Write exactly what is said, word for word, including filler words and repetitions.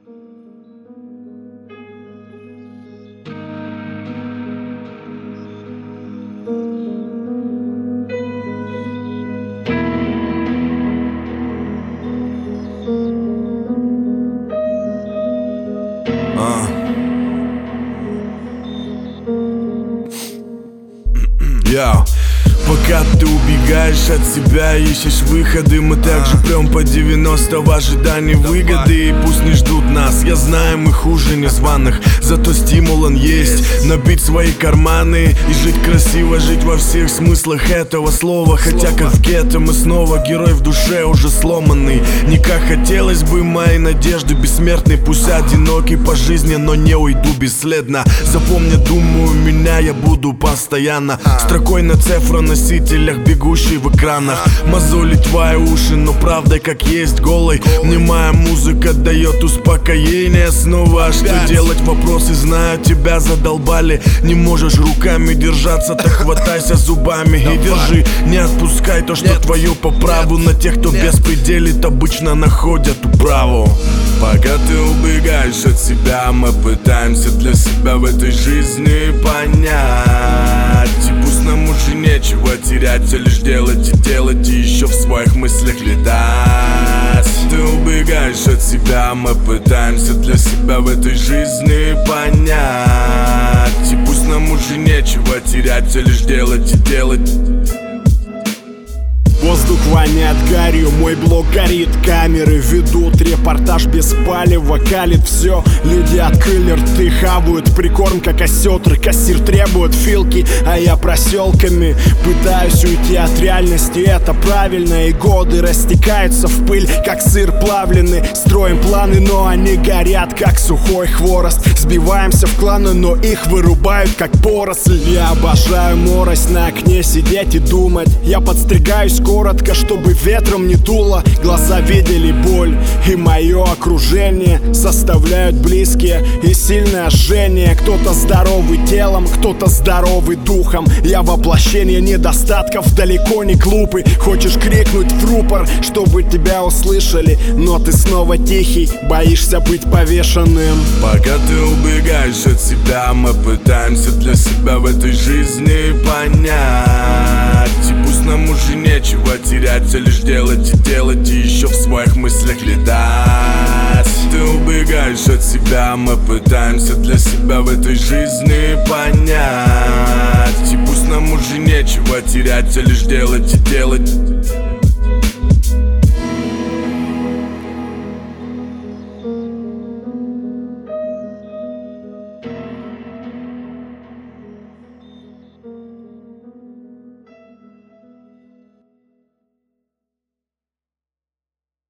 Yo. Пока ты убегаешь от себя, ищешь выходы, мы также прям по девяносто в ожидании выгоды. И пусть не ждут нас, я знаю, мы хуже незваных, зато стимул он есть. Набить свои карманы и жить красиво, жить во всех смыслах этого слова. Хотя как в гетто мы снова герой в душе уже сломанный. Не как хотелось бы, мои надежды бессмертны. Пусть одинокий по жизни, но не уйду бесследно. Запомни, думаю, меня я буду постоянно строкой на цифроносителях, бегущий в экранах. Мозолить твои уши, но правда как есть голой. Мне моя музыка дает успокоение снова. А что делать, вопросы знаю, тебя задолбали. Не можешь руками держаться, так хватайся зубами и держи. Не отпускай то, что твое по праву. На тех, кто беспределит, обычно находят управу. Пока ты убегаешь от себя, мы пытаемся для себя в этой жизни понять. И пусть нам уже нечего терять, а лишь делать и делать, и еще в своих мыслях летать. Ты убегаешь от себя, мы пытаемся для себя в этой жизни понять. И пусть нам уже нечего терять, а лишь делать и делать. Воздух воняет гарью, мой блог горит, камеры ведут репортаж без палева, калит все. Люди открыли рты, хавают прикорм, как осетры. Кассир требует филки, а я проселками пытаюсь уйти от реальности. Это правильно, и годы растекаются в пыль, как сыр плавленый. Строим планы, но они горят, как сухой хворост. Сбиваемся в кланы, но их вырубают, как поросль. Я обожаю морось, на окне сидеть и думать. Я подстригаюсь коротко, чтобы ветром не дуло. Глаза видели боль, и мое окружение составляют близкие и сильное жжение. Кто-то здоровый телом, кто-то здоровый духом. Я воплощение недостатков, далеко не глупый. Хочешь крикнуть в рупор, чтобы тебя услышали, но ты снова тихий, боишься быть повешенным. Пока ты убегаешь от себя, мы пытаемся для себя в этой жизни понять. И пусть нам уже нечего терять, а лишь делать и делать, и еще в своих мыслях летать. Ты убегаешь от себя, мы пытаемся для себя в этой жизни понять. И пусть нам уже нечего терять, а лишь делать и делать.